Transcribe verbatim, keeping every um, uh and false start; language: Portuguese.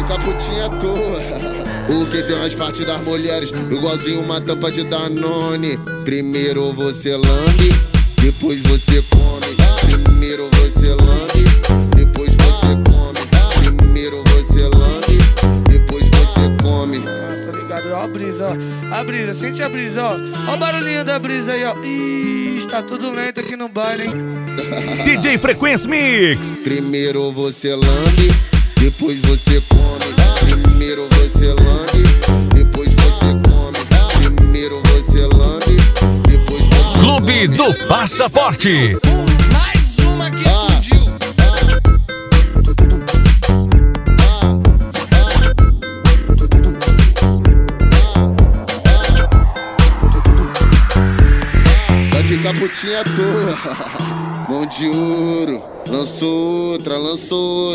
fica putinha à toa. Porque tem umas partes das mulheres igualzinho uma tampa de Danone. Primeiro você lambe, depois você come. Primeiro você lambe, depois você come. Primeiro você lambe, depois você come. Ah, tá ligado? Ó a brisa, ó. A brisa, sente a brisa, ó. Ó o barulhinho da brisa aí, ó. Ih, tá tudo lento aqui no baile, hein? D J Frequência Mix. Primeiro você lambe, depois você come. Primeiro você lambe, depois você come. Primeiro você lambe, depois você come. Clube do Passaporte. Mais uma que explodiu. Vai ficar putinha à toa. Mão de ouro, lançou outra, lançou outra.